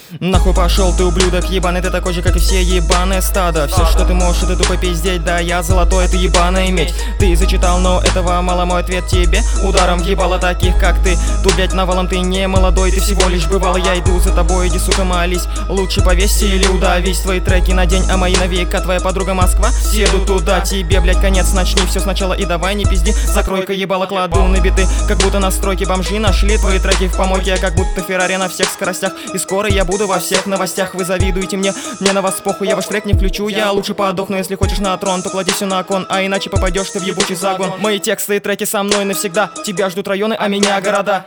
Нахуй пошел ты, ублюдок ебаный, ты такой же, как и все ебаные стадо. Все, что ты можешь, это тупо пиздеть, да я золотой, это ебаная медь. Ты зачитал, но этого мало, мой ответ тебе ударом ебало таких, как ты. Тут, блять, навалом ты не молодой, ты всего лишь бывал. Я иду за тобой, иди, сука, молись. Лучше повесься или удавись. Твои треки на день, а мои на век. А твоя подруга Москва, съеду туда. Тебе, блять, конец, начни все сначала и давай не пизди. Закрой-ка ебало, кладу на биты, как будто на стройке бомжи нашли твои треки в помойке. Я как будто Феррари на всех скоростях, и скоро я буду во всех новостях. Вы завидуете мне на вас похуй, я ваш трек не включу. Я лучше подохну, если хочешь на трон, то клади все на кон, а иначе попадешь ты в ебучий загон. Мои тексты и треки со мной навсегда. Тебя ждут районы, а меня города.